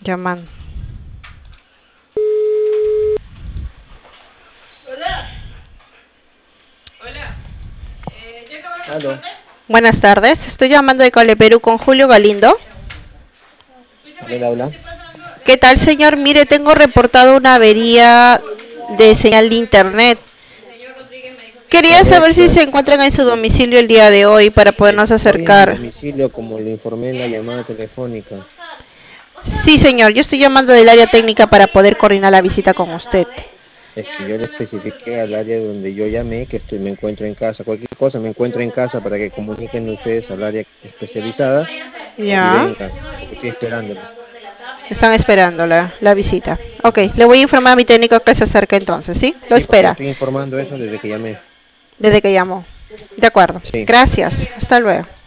Llaman. Aló, Buenas tardes, estoy llamando de Cole Perú con Julio Galindo. ¿él habla? ¿Qué tal, señor? Mire, tengo reportado una avería de señal de internet. Quería saber si Correcto. se encuentran en su domicilio el día de hoy para podernos Estoy en mi acercar. domicilio, como le informé en la llamada telefónica. Sí, señor, yo estoy llamando del área técnica para poder coordinar la visita con usted. Es que yo le especifiqué al área donde yo llamé que me encuentro en casa. Cualquier cosa me encuentro en casa para que comuniquen ustedes al área especializada y Ya, vengan, porque estoy esperándolo. están esperando la visita. Ok, le voy a informar a mi técnico que se acerque entonces, ¿sí? Lo Sí, porque le espera estoy informando eso desde que llamé. desde que llamó. De acuerdo. Sí. Gracias. Hasta luego.